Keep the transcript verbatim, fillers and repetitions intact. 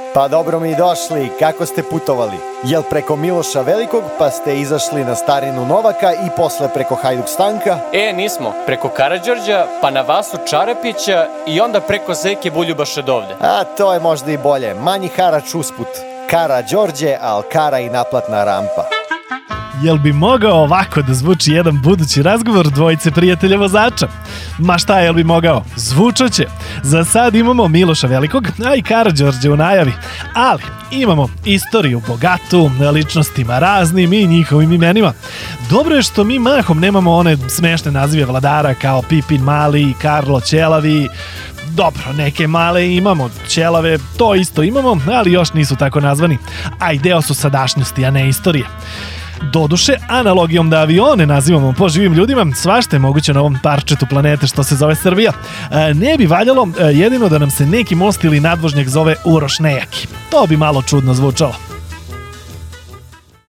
Pa dobro mi došli, kako ste putovali? Jel preko Miloša Velikog pa ste izašli na starinu Novaka i posle preko Hajduk Stanka? E, nismo. Preko Karađorđa, pa na Vasu Čarapića i onda preko Zeke Buljubaša dovde. A to je možda i bolje, manji harač usput. Karađorđe, al kara i naplatna rampa. Jel bi mogao ovako da zvuči jedan budući razgovor dvojice prijatelja vozača? Ma šta jel bi mogao? Zvučat će. Za sad imamo Miloša Velikog, a i Karađorđe u najavi. Ali imamo istoriju bogatu, ličnostima raznim i njihovim imenima. Dobro je što mi mahom nemamo one smešne nazive vladara kao Pipin Mali, Karlo Ćelavi. Dobro, neke male imamo, ćelave, to isto imamo, ali još nisu tako nazvani. A i deo su sadašnjosti, a ne istorije. Doduše, analogijom da avione nazivamo po živim ljudima, svašta je moguće na ovom parčetu planete što se zove Srbija. E, ne bi valjalo jedino da nam se neki most ili nadvožnjak zove Uroš Nejaki. To bi malo čudno zvučalo.